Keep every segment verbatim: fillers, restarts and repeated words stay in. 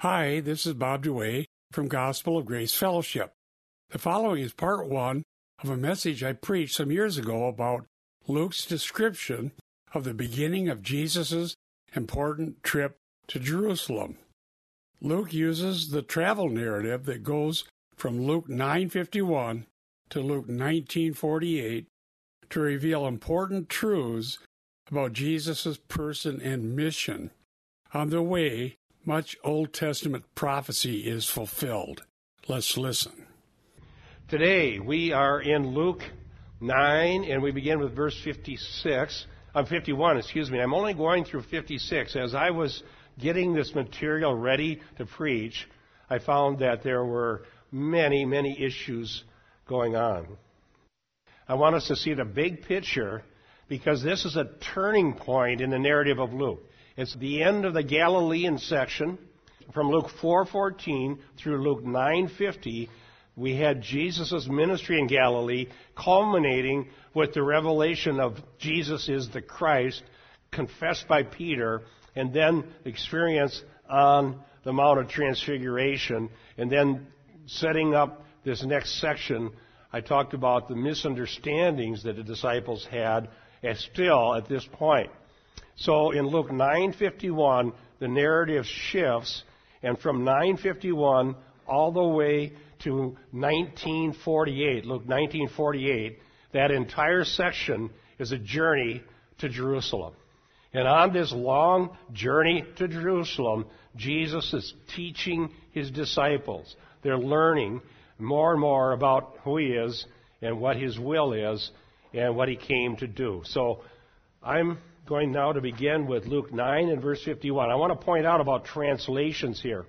Hi, this is Bob Dewey from Gospel of Grace Fellowship. The following is part one of a message I preached some years ago about Luke's description of the beginning of Jesus' important trip to Jerusalem. Luke uses the travel narrative that goes from Luke nine fifty-one to Luke nineteen forty-eight to reveal important truths about Jesus' person and mission. On the way, much Old Testament prophecy is fulfilled. Let's listen. Today we are in Luke nine, and we begin with verse fifty-six. I'm fifty-one, excuse me. I'm only going through fifty-six. As I was getting this material ready to preach, I found that there were many, many issues going on. I want us to see the big picture because this is a turning point in the narrative of Luke. It's the end of the Galilean section. From Luke four fourteen through Luke nine fifty, we had Jesus' ministry in Galilee culminating with the revelation of Jesus is the Christ, confessed by Peter, and then experience on the Mount of Transfiguration. And then setting up this next section, I talked about the misunderstandings that the disciples had as still at this point. So in Luke nine fifty-one, the narrative shifts, and from nine fifty-one all the way to nineteen forty-eight, Luke nineteen forty-eight, that entire section is a journey to Jerusalem. And on this long journey to Jerusalem, Jesus is teaching his disciples. They're learning more and more about who he is and what his will is and what he came to do. So I'm going now to begin with Luke nine and verse fifty-one. I want to point out about translations here.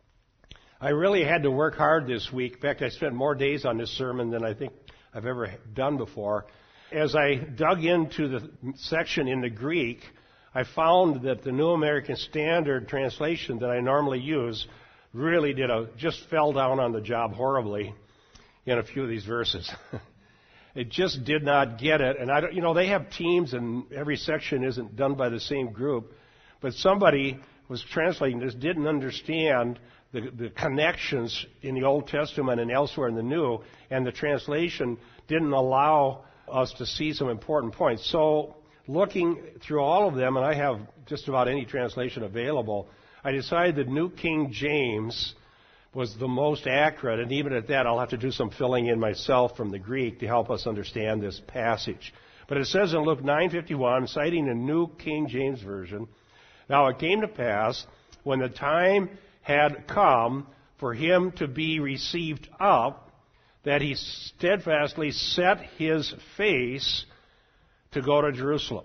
I really had to work hard this week. In fact, I spent more days on this sermon than I think I've ever done before. As I dug into the section in the Greek, I found that the New American Standard translation that I normally use really did a, just fell down on the job horribly in a few of these verses. It just did not get it. And I don't, you know, they have teams and every section isn't done by the same group. But somebody was translating this, didn't understand the, the connections in the Old Testament and elsewhere in the New, and the translation didn't allow us to see some important points. So looking through all of them, and I have just about any translation available, I decided that New King James was the most accurate, and even at that I'll have to do some filling in myself from the Greek to help us understand this passage. But it says in Luke nine fifty-one, citing the New King James Version, "Now it came to pass, when the time had come for him to be received up, that he steadfastly set his face to go to Jerusalem."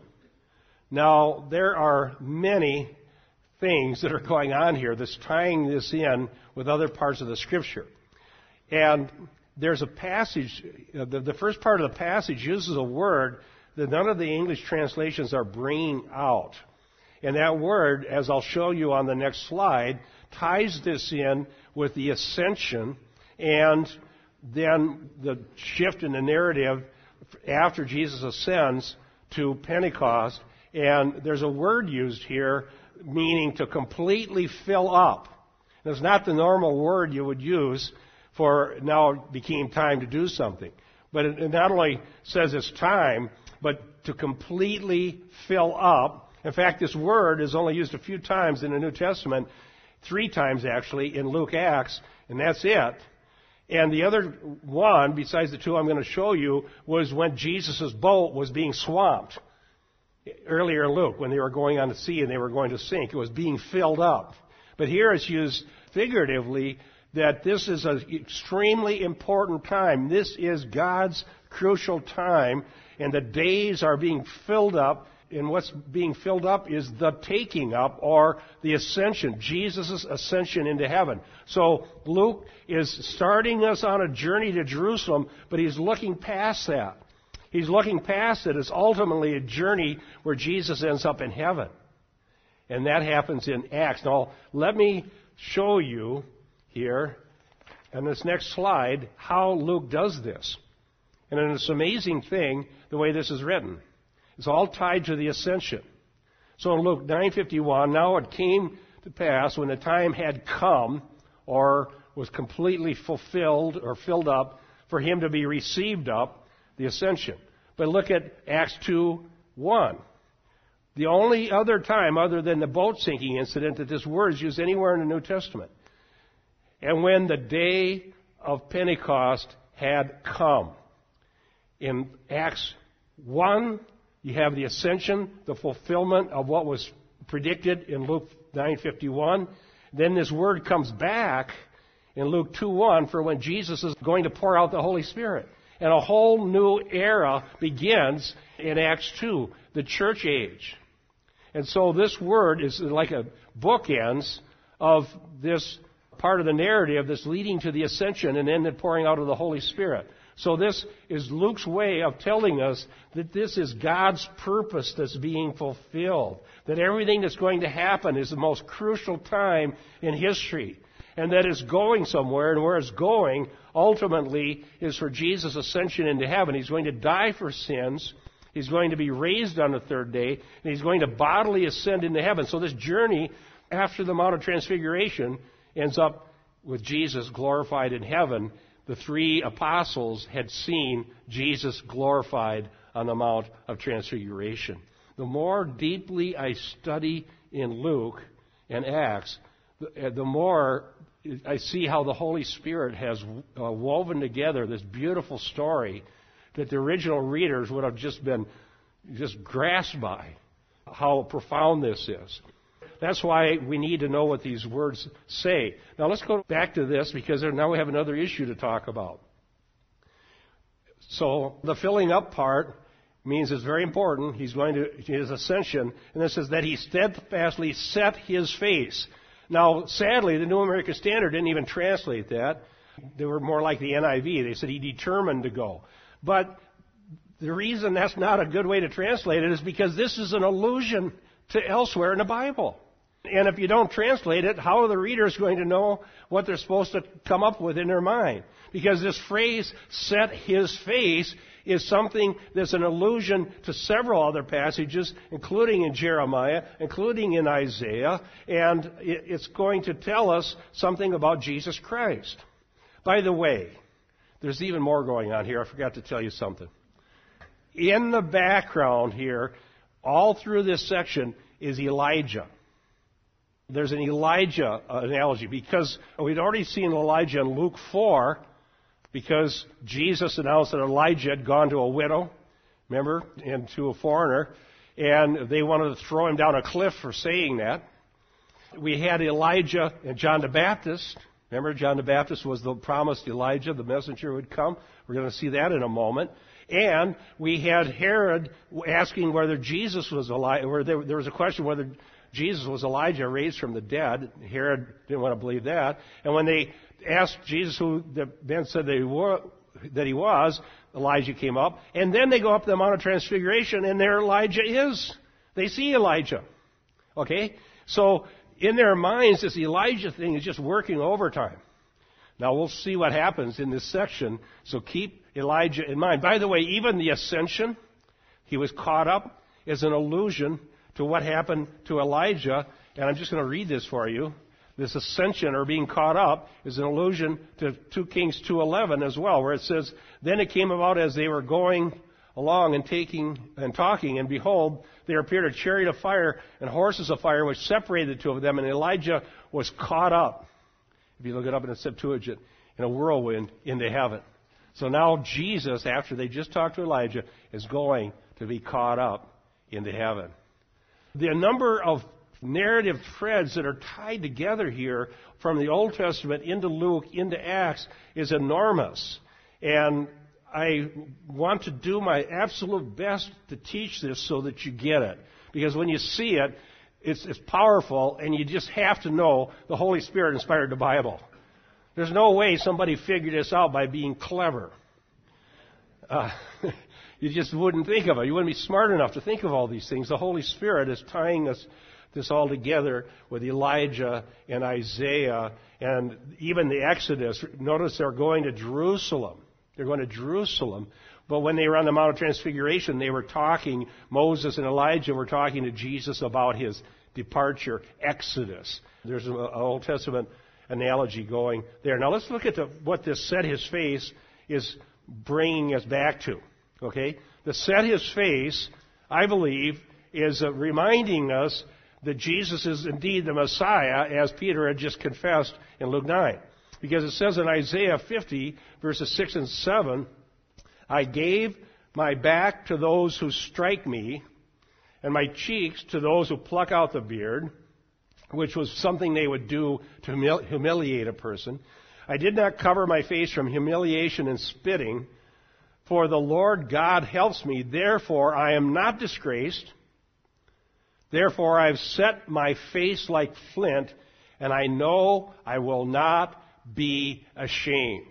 Now, there are many things that are going on here that's tying this in with other parts of the Scripture. And there's a passage, the, the first part of the passage uses a word that none of the English translations are bringing out. And that word, as I'll show you on the next slide, ties this in with the ascension and then the shift in the narrative after Jesus ascends to Pentecost. And there's a word used here meaning to completely fill up. It's not the normal word you would use for now it became time to do something. But it not only says it's time, but to completely fill up. In fact, this word is only used a few times in the New Testament, three times actually in Luke Acts, and that's it. And the other one, besides the two I'm going to show you, was when Jesus' boat was being swamped. Earlier in Luke, when they were going on the sea and they were going to sink, it was being filled up. But here it's used figuratively that this is an extremely important time. This is God's crucial time, and the days are being filled up, and what's being filled up is the taking up or the ascension, Jesus' ascension into heaven. So Luke is starting us on a journey to Jerusalem, but he's looking past that. He's looking past it as ultimately a journey where Jesus ends up in heaven. And that happens in Acts. Now, let me show you here on this next slide how Luke does this. And it's an amazing thing the way this is written. It's all tied to the ascension. So in Luke nine fifty-one, now it came to pass, when the time had come or was completely fulfilled or filled up for him to be received up, the ascension. But look at Acts two one. The only other time other than the boat sinking incident that this word is used anywhere in the New Testament. And when the day of Pentecost had come. In Acts one, you have the ascension, the fulfillment of what was predicted in Luke nine fifty-one. Then this word comes back in Luke two one for when Jesus is going to pour out the Holy Spirit. And a whole new era begins in Acts two, the church age. And so this word is like a bookends of this part of the narrative that's leading to the ascension and then the pouring out of the Holy Spirit. So this is Luke's way of telling us that this is God's purpose that's being fulfilled. That everything that's going to happen is the most crucial time in history. And that it's going somewhere, and where it's going ultimately is for Jesus' ascension into heaven. He's going to die for sins. He's going to be raised on the third day, and he's going to bodily ascend into heaven. So this journey after the Mount of Transfiguration ends up with Jesus glorified in heaven. The three apostles had seen Jesus glorified on the Mount of Transfiguration. The more deeply I study in Luke and Acts, the, the more I see how the Holy Spirit has uh, woven together this beautiful story that the original readers would have just been just grasped by how profound this is. That's why we need to know what these words say. Now let's go back to this because now we have another issue to talk about. So the filling up part means it's very important. He's going to his ascension, and it says that he steadfastly set his face. Now, sadly, the New American Standard didn't even translate that. They were more like the N I V. They said he determined to go. But the reason that's not a good way to translate it is because this is an allusion to elsewhere in the Bible. And if you don't translate it, how are the readers going to know what they're supposed to come up with in their mind? Because this phrase, set his face, is something that's an allusion to several other passages, including in Jeremiah, including in Isaiah, and it's going to tell us something about Jesus Christ. By the way, there's even more going on here. I forgot to tell you something. In the background here, all through this section, is Elijah. There's an Elijah analogy because we'd already seen Elijah in Luke four because Jesus announced that Elijah had gone to a widow, remember, and to a foreigner, and they wanted to throw him down a cliff for saying that. We had Elijah and John the Baptist. Remember, John the Baptist was the promised Elijah, the messenger who would come. We're going to see that in a moment. And we had Herod asking whether Jesus was Elijah, where there, there was a question whether Jesus was Elijah raised from the dead. Herod didn't want to believe that. And when they asked Jesus who the men said that he, were, that he was, Elijah came up. And then they go up the Mount of Transfiguration, and there Elijah is. They see Elijah. Okay? So in their minds, this Elijah thing is just working overtime. Now we'll see what happens in this section, so keep Elijah in mind. By the way, even the ascension, he was caught up, is an allusion to what happened to Elijah. And I'm just going to read this for you. This ascension, or being caught up, is an allusion to Second Kings two eleven as well, where it says, "Then it came about as they were going along and taking and talking, and behold, there appeared a chariot of fire and horses of fire, which separated the two of them, and Elijah was caught up." If you look it up in the Septuagint, in a whirlwind into heaven. So now Jesus, after they just talked to Elijah, is going to be caught up into heaven. The number of narrative threads that are tied together here from the Old Testament into Luke, into Acts, is enormous. And I want to do my absolute best to teach this so that you get it. Because when you see it, It's, it's powerful, and you just have to know the Holy Spirit inspired the Bible. There's no way somebody figured this out by being clever. Uh, you just wouldn't think of it. You wouldn't be smart enough to think of all these things. The Holy Spirit is tying us this all together with Elijah and Isaiah and even the Exodus. Notice they're going to Jerusalem. They're going to Jerusalem. But when they were on the Mount of Transfiguration, they were talking, Moses and Elijah were talking to Jesus about his departure, exodus. There's an Old Testament analogy going there. Now let's look at the, what this set his face is bringing us back to. Okay? The set his face, I believe, is uh, reminding us that Jesus is indeed the Messiah, as Peter had just confessed in Luke nine. Because it says in Isaiah fifty, verses six and seven, I gave my back to those who strike me, and my cheeks to those who pluck out the beard, which was something they would do to humili- humiliate a person. I did not cover my face from humiliation and spitting, for the Lord God helps me. Therefore, I am not disgraced. Therefore, I have set my face like flint, and I know I will not be ashamed.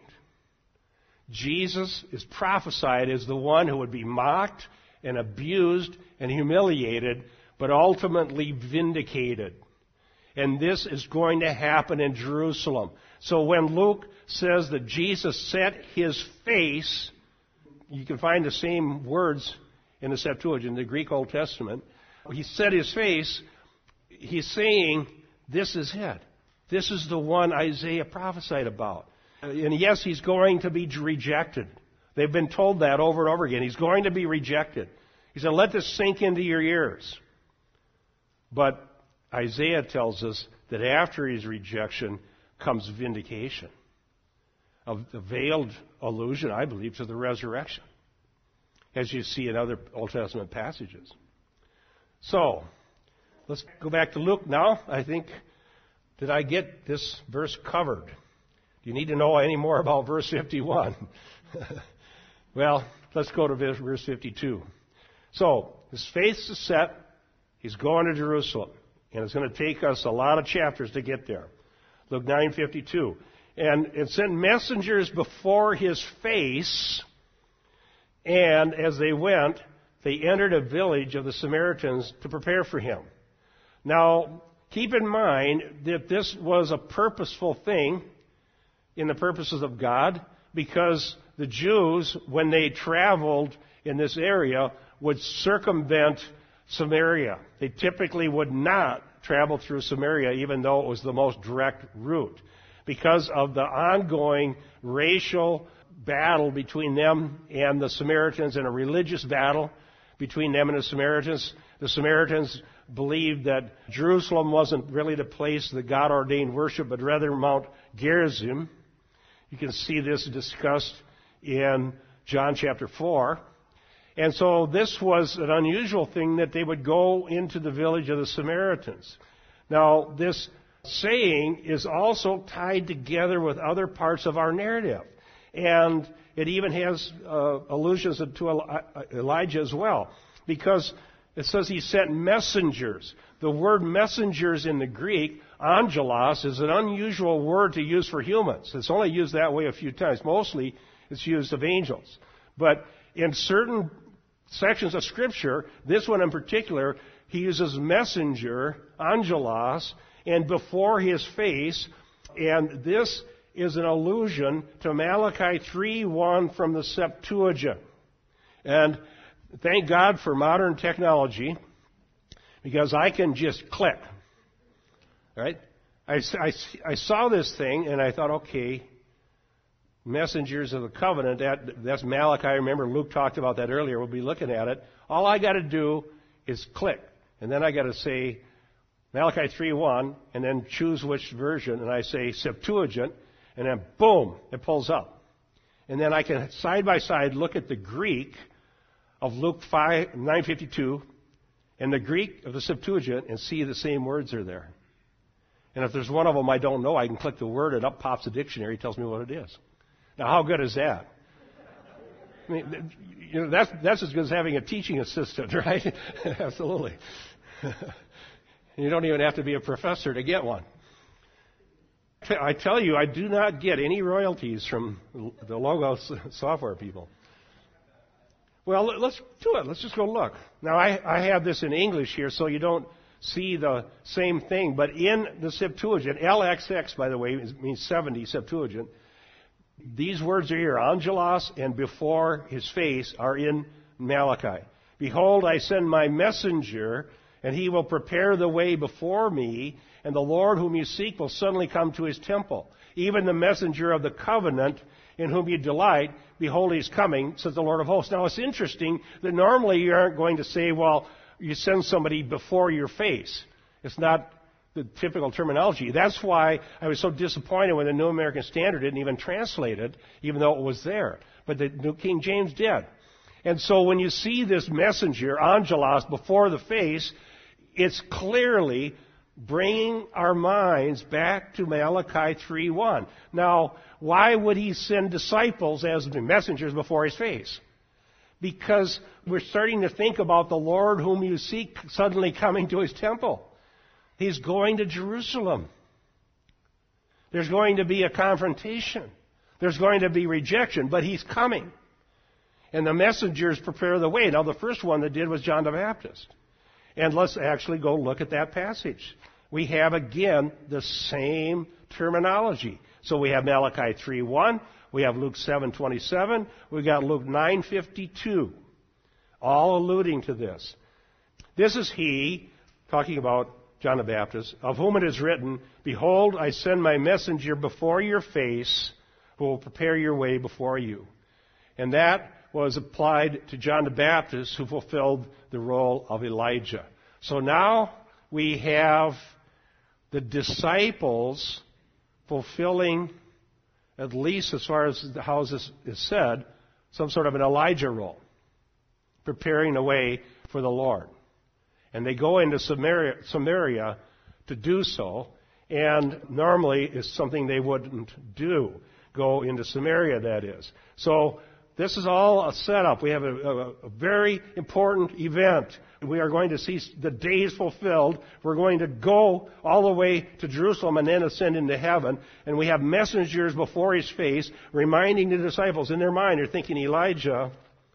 Jesus is prophesied as the one who would be mocked and abused and humiliated, but ultimately vindicated. And this is going to happen in Jerusalem. So when Luke says that Jesus set his face, you can find the same words in the Septuagint, the Greek Old Testament. He set his face, he's saying, this is it. This is the one Isaiah prophesied about. And yes, he's going to be rejected. They've been told that over and over again. He's going to be rejected. He said, let this sink into your ears. But Isaiah tells us that after his rejection comes vindication. A veiled allusion, I believe, to the resurrection, as you see in other Old Testament passages. So, let's go back to Luke now. I think, did I get this verse covered? Do you need to know any more about verse fifty-one? Well, let's go to verse fifty-two. So, his face is set. He's going to Jerusalem. And it's going to take us a lot of chapters to get there. Luke nine fifty-two. And it sent messengers before his face, and as they went, they entered a village of the Samaritans to prepare for him. Now, keep in mind that this was a purposeful thing in the purposes of God, because the Jews, when they traveled in this area, would circumvent Samaria. They typically would not travel through Samaria, even though it was the most direct route, because of the ongoing racial battle between them and the Samaritans, and a religious battle between them and the Samaritans. The Samaritans believed that Jerusalem wasn't really the place that God ordained worship, but rather Mount Gerizim. You can see this discussed in John chapter four. And so this was an unusual thing that they would go into the village of the Samaritans. Now, this saying is also tied together with other parts of our narrative. And it even has uh, allusions to Elijah as well. Because it says he sent messengers. The word messengers in the Greek, angelos, is an unusual word to use for humans. It's only used that way a few times. Mostly it's used of angels. But in certain sections of Scripture, this one in particular, he uses messenger, angelos, and before his face, and this is an allusion to Malachi three one from the Septuagint. And thank God for modern technology, because I can just click. Right? I, I, I saw this thing, and I thought, okay, messengers of the covenant, that, that's Malachi. Remember, Luke talked about that earlier. We'll be looking at it. All I got to do is click. And then I got to say Malachi three one, and then choose which version, and I say Septuagint, and then boom, it pulls up. And then I can side by side look at the Greek of Luke nine fifty-two and the Greek of the Septuagint and see the same words are there. And if there's one of them I don't know, I can click the word, and up pops a dictionary, tells me what it is. Now, how good is that? I mean, you know, that's, that's as good as having a teaching assistant, right? Absolutely. You don't even have to be a professor to get one. I tell you, I do not get any royalties from the Logos software people. Well, let's do it. Let's just go look. Now, I, I have this in English here, so you don't see the same thing. But in the Septuagint, L X X, by the way, means seventy, Septuagint. These words are here, angelos, and before his face are in Malachi. Behold, I send my messenger, and he will prepare the way before me, and the Lord whom you seek will suddenly come to his temple. Even the messenger of the covenant in whom you delight, behold, he is coming, says the Lord of hosts. Now, it's interesting that normally you aren't going to say, well, you send somebody before your face. It's not the typical terminology. That's why I was so disappointed when the New American Standard didn't even translate it, even though it was there. But the New King James did. And so when you see this messenger, angelos, before the face, it's clearly bringing our minds back to Malachi three one. Now, why would he send disciples as messengers before his face? Because we're starting to think about the Lord whom you seek suddenly coming to his temple. He's going to Jerusalem. There's going to be a confrontation. There's going to be rejection, but he's coming. And the messengers prepare the way. Now, the first one that did was John the Baptist. And let's actually go look at that passage. We have, again, the same terminology. So we have Malachi three one. We have Luke seven twenty-seven. We've got Luke nine fifty-two. All alluding to this. This is he, talking about John the Baptist, of whom it is written, behold, I send my messenger before your face, who will prepare your way before you. And that was applied to John the Baptist, who fulfilled the role of Elijah. So now we have the disciples fulfilling, at least as far as how this is said, some sort of an Elijah role, preparing the way for the Lord. And they go into Samaria, Samaria to do so, and normally it's something they wouldn't do, go into Samaria, that is. So this is all a setup. We have a, a, a very important event. We are going to see the days fulfilled. We're going to go all the way to Jerusalem and then ascend into heaven. And we have messengers before his face reminding the disciples in their mind. They're thinking Elijah.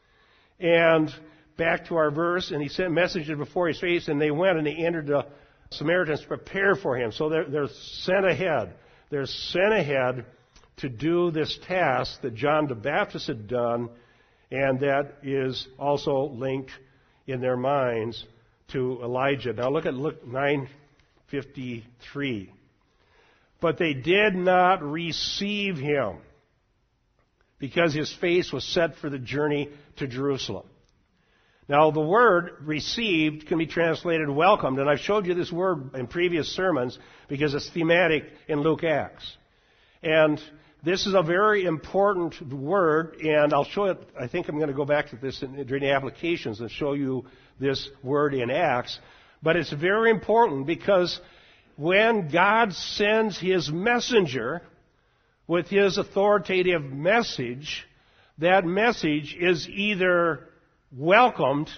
And back to our verse, and he sent messengers before his face, and they went and they entered the Samaritans to prepare for him. So they're, they're sent ahead. They're sent ahead to do this task that John the Baptist had done, and that is also linked in their minds to Elijah. Now look at Luke nine fifty-three. But they did not receive him, because his face was set for the journey to Jerusalem. Now, the word received can be translated welcomed, and I've showed you this word in previous sermons because it's thematic in Luke Acts. And this is a very important word, and I'll show it. I think I'm going to go back to this in, during the applications and show you this word in Acts. But it's very important because when God sends his messenger with his authoritative message, that message is either welcomed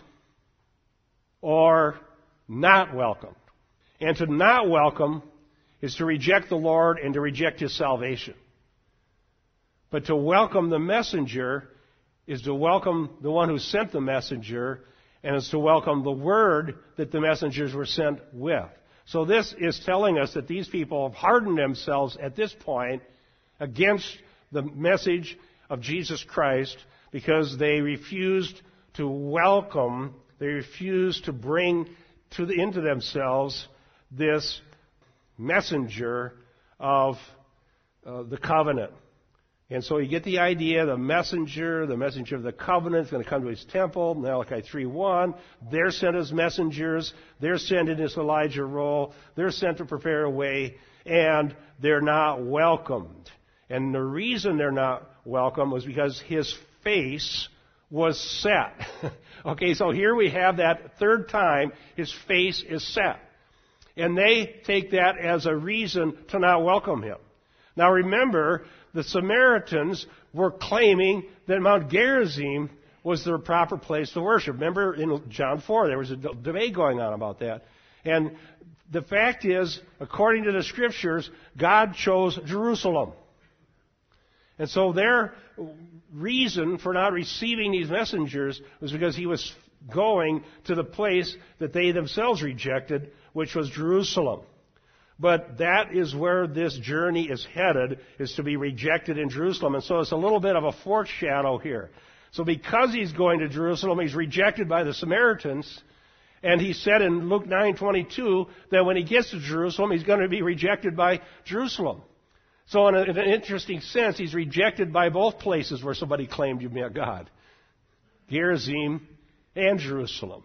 or not welcomed. And to not welcome is to reject the Lord and to reject his salvation. But to welcome the messenger is to welcome the one who sent the messenger, and is to welcome the word that the messengers were sent with. So this is telling us that these people have hardened themselves at this point against the message of Jesus Christ because they refused to welcome, they refused to bring to the, into themselves this messenger of uh, the covenant. And so you get the idea, the messenger, the messenger of the covenant is going to come to his temple, Malachi three one. They're sent as messengers. They're sent in this Elijah role. They're sent to prepare a way, and they're not welcomed. And the reason they're not welcome was because his face was set. Okay, so here we have that third time his face is set. And they take that as a reason to not welcome him. Now remember, the Samaritans were claiming that Mount Gerizim was the proper place to worship. Remember in John four, there was a debate going on about that. And the fact is, according to the Scriptures, God chose Jerusalem. And so their reason for not receiving these messengers was because he was going to the place that they themselves rejected, which was Jerusalem. But that is where this journey is headed, is to be rejected in Jerusalem. And so it's a little bit of a foreshadow here. So because he's going to Jerusalem, he's rejected by the Samaritans, And he said in Luke nine twenty-two that when he gets to Jerusalem, he's going to be rejected by Jerusalem. So in, a, in an interesting sense, he's rejected by both places where somebody claimed to be a God. Gerizim and Jerusalem.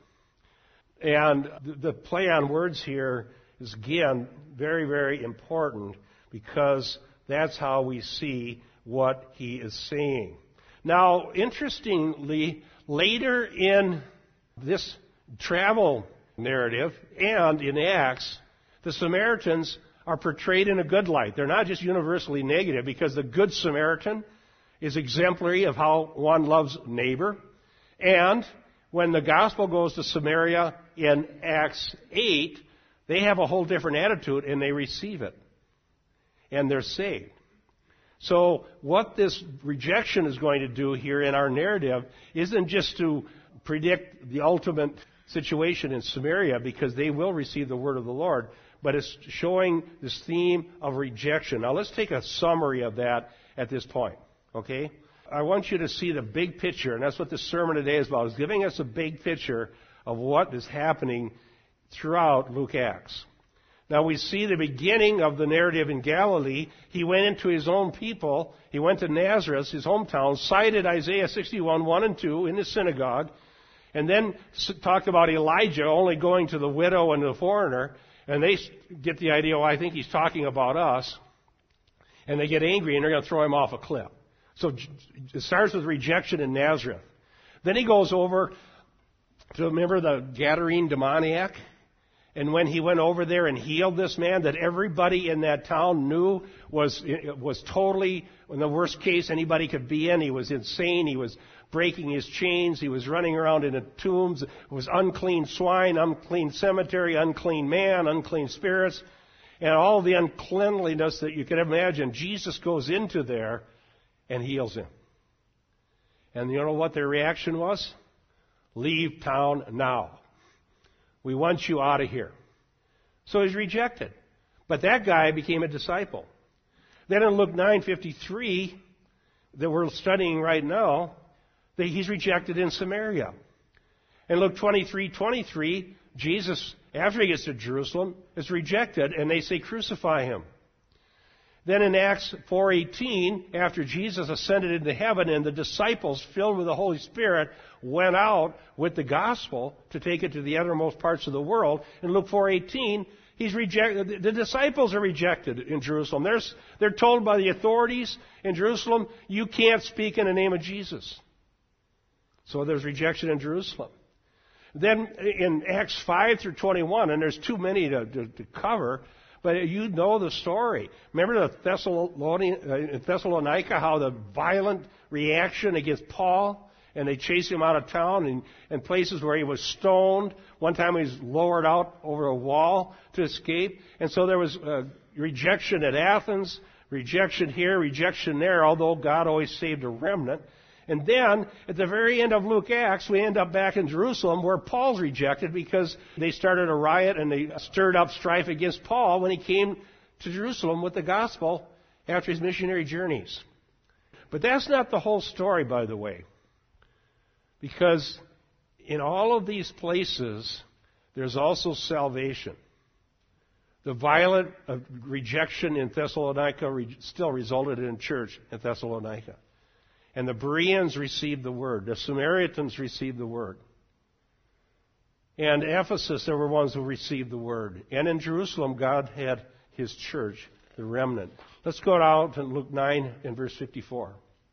And the, the play on words here is, again, very, very important because that's how we see what he is saying. Now, interestingly, later in this travel narrative and in Acts, the Samaritans are portrayed in a good light. They're not just universally negative, because the Good Samaritan is exemplary of how one loves neighbor. And when the gospel goes to Samaria in Acts eight, they have a whole different attitude and they receive it. And they're saved. So what this rejection is going to do here in our narrative isn't just to predict the ultimate situation in Samaria, because they will receive the word of the Lord, but it's showing this theme of rejection. Now let's take a summary of that at this point, okay? I want you to see the big picture, and that's what this sermon today is about, is giving us a big picture of what is happening throughout Luke Acts. Now we see the beginning of the narrative in Galilee. He went into his own people. He went to Nazareth, his hometown, cited Isaiah sixty-one, one and two in the synagogue, and then talked about Elijah only going to the widow and the foreigner, and they get the idea, well, I think he's talking about us, and they get angry and they're going to throw him off a cliff. So it starts with rejection in Nazareth. Then he goes over to, remember the Gadarene demoniac? And when he went over there and healed this man that everybody in that town knew was was totally, in the worst case anybody could be in, he was insane, he was breaking his chains, he was running around in the tombs, it was unclean swine, unclean cemetery, unclean man, unclean spirits, and all the uncleanliness that you could imagine. Jesus goes into there and heals him. And you know what their reaction was? Leave town now. We want you out of here. So he's rejected. But that guy became a disciple. Then in Luke nine fifty-three, that we're studying right now, that he's rejected in Samaria. In Luke twenty-three twenty-three, Jesus, after he gets to Jerusalem, is rejected, and they say, crucify him. Then in Acts four eighteen, after Jesus ascended into heaven and the disciples, filled with the Holy Spirit, went out with the gospel to take it to the uttermost parts of the world, in Luke four eighteen, he's rejected. The disciples are rejected in Jerusalem. They're, they're told by the authorities in Jerusalem, you can't speak in the name of Jesus. So there's rejection in Jerusalem. Then in Acts five through twenty-one, and there's too many to, to, to cover, but you know the story. Remember the Thessalonian, Thessalonica, how the violent reaction against Paul, and they chased him out of town, and, and places where he was stoned. One time he was lowered out over a wall to escape. And so there was uh, rejection at Athens, rejection here, rejection there, although God always saved a remnant. And then, at the very end of Luke Acts, we end up back in Jerusalem where Paul's rejected because they started a riot and they stirred up strife against Paul when he came to Jerusalem with the gospel after his missionary journeys. But that's not the whole story, by the way. Because in all of these places, there's also salvation. The violent rejection in Thessalonica still resulted in church in Thessalonica. And the Bereans received the word. The Samaritans received the word. And Ephesus, there were ones who received the word. And in Jerusalem, God had his church, the remnant. Let's go out to Luke nine and verse fifty-four.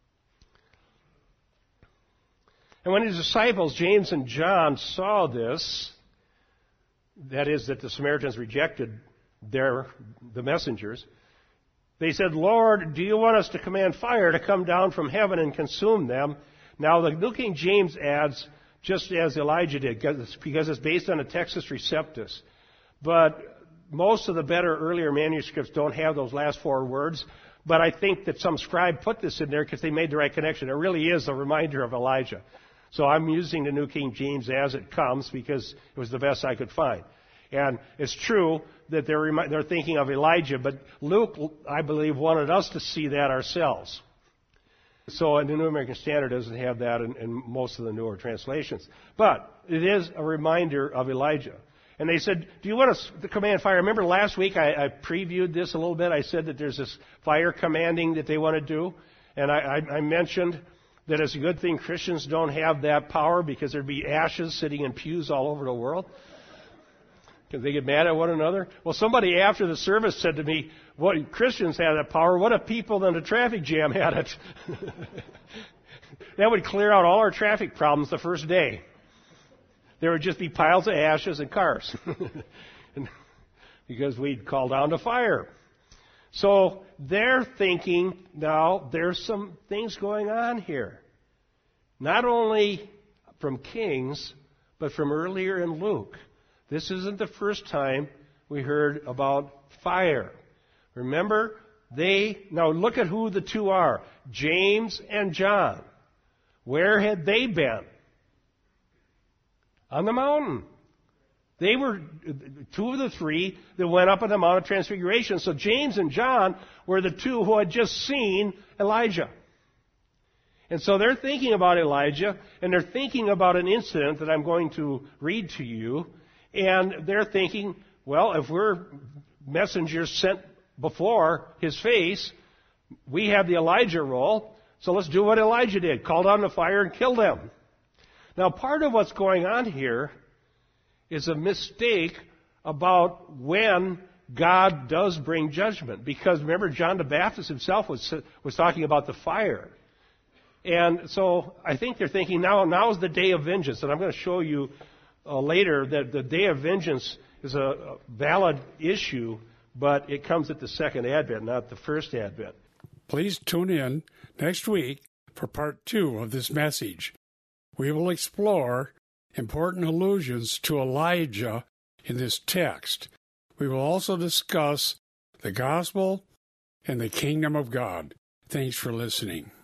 And when his disciples, James and John, saw this, that is, that the Samaritans rejected their, the messengers, they said, Lord, do you want us to command fire to come down from heaven and consume them? Now, the New King James adds, just as Elijah did, because it's based on a Textus Receptus. But most of the better earlier manuscripts don't have those last four words. But I think that some scribe put this in there because they made the right connection. It really is a reminder of Elijah. So I'm using the New King James as it comes because it was the best I could find. And it's true that they're, remi- they're thinking of Elijah, but Luke, I believe, wanted us to see that ourselves. So and the New American Standard doesn't have that in, in most of the newer translations. But it is a reminder of Elijah. And they said, do you want us to command fire? Remember last week I, I previewed this a little bit. I said that there's this fire commanding that they want to do. And I, I, I mentioned that it's a good thing Christians don't have that power because there'd be ashes sitting in pews all over the world. Because they get mad at one another. Well, somebody after the service said to me, "What Christians had that power? What if people in a traffic jam had it?" That would clear out all our traffic problems the first day. There would just be piles of ashes and cars. Because we'd call down to fire. So they're thinking, now there's some things going on here. Not only from Kings, but from earlier in Luke. This isn't the first time we heard about fire. Remember, they, now look at who the two are. James and John. Where had they been? On the mountain. They were two of the three that went up on the Mount of Transfiguration. So James and John were the two who had just seen Elijah. And so they're thinking about Elijah, and they're thinking about an incident that I'm going to read to you. And they're thinking, well, if we're messengers sent before his face, we have the Elijah role, so let's do what Elijah did, call down the fire and kill them. Now, part of what's going on here is a mistake about when God does bring judgment. Because remember, John the Baptist himself was, was talking about the fire. And so I think they're thinking, now, now is the day of vengeance. And I'm going to show you uh, later that the day of vengeance is a, a valid issue, but it comes at the second advent, not the first advent. Please tune in next week for part two of this message. We will explore important allusions to Elijah in this text. We will also discuss the gospel and the kingdom of God. Thanks for listening.